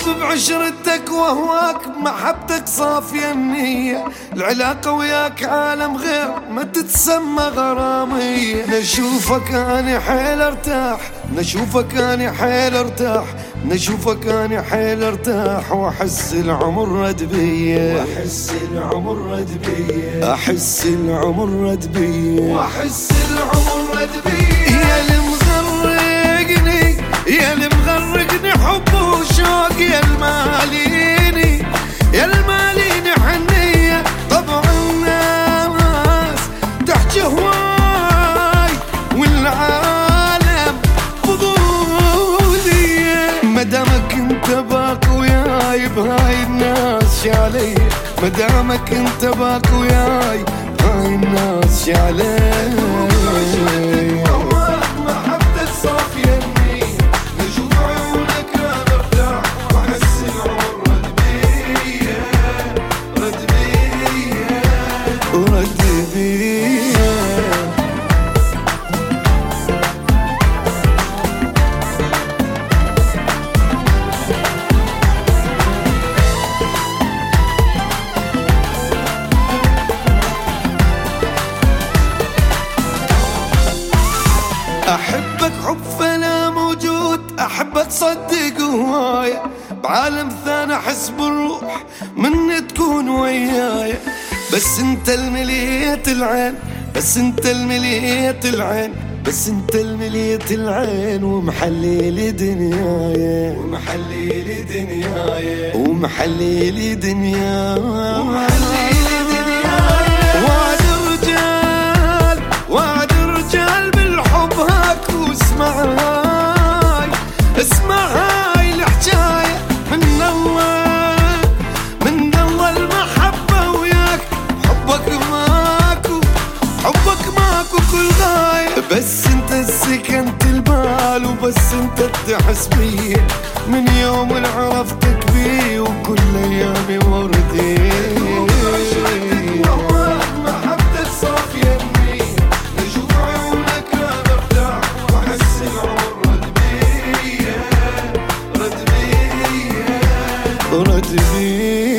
دوب بعشرتك وهواك محبتك صافية النية، العلاقة وياك عالم غير ما تتسمى غرامية. نشوفك أنا حيل ارتاح، نشوفك أنا حيل ارتاح، نشوفك أنا حيل ارتاح، وأحس العمر رد بيا، وأحس العمر رد بيا، أحس العمر رد بيا، وأحس العمر رد بيا. يا اللي مغرقني، يا اللي مغرقني حب وشوق، يا الماليني، يا الماليني حنية. طبع الناس تحكي هواي والعالم فضولية، مدامك انت باقي وياي بهاي الناس شعلي، مدامك انت باقي وياي بهاي الناس شعلي. أحبك حب فلا موجود، أحبك صدق هواية، بعالم ثاني أحس بالروح من تكون وياي. بس انت المليت العين، بس انت المليت العين، بس انت المليت العين، ومحلي دنياي، ومحلي دنياي، ومحلي دنياي، ومحلي دنياي. وعد الرجال، وعد الرجال بالحب هاك، واسمع هاي، اسمع هاي الحكاية من الله، من الله المحبة وياك. حبك ماكو، حبك ماكو كل غاية، بس انت سكنت البال، وبس انت تحس بي من يوم اللي عرفتك بي، وكل ايامي وردي. محبتك صافية النية، نشوف عيونك انا ارتاح، واحس العمر رد بيا، رد بيا، رد بيا.